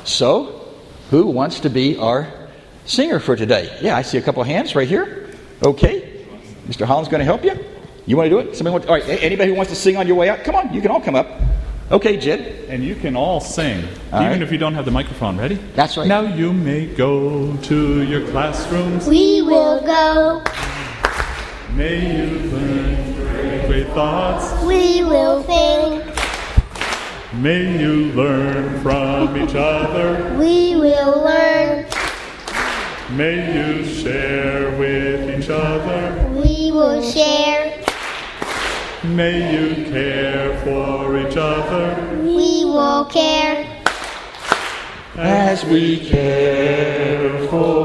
So, who wants to be our singer for today? Yeah, I see a couple of hands right here. Okay. Mr. Holland's going to help you. You want to do it? All right. Anybody who wants to sing on your way out? Come on. You can all come up. Okay, Jed. And you can all sing, all even right. if you don't have the microphone. Ready? That's right. Now you may go to your classrooms. We will go. May you learn great thoughts. We will think. May you learn from each other. We will learn. May you share with each other. We will share. May you care for each other. We will care. As we care for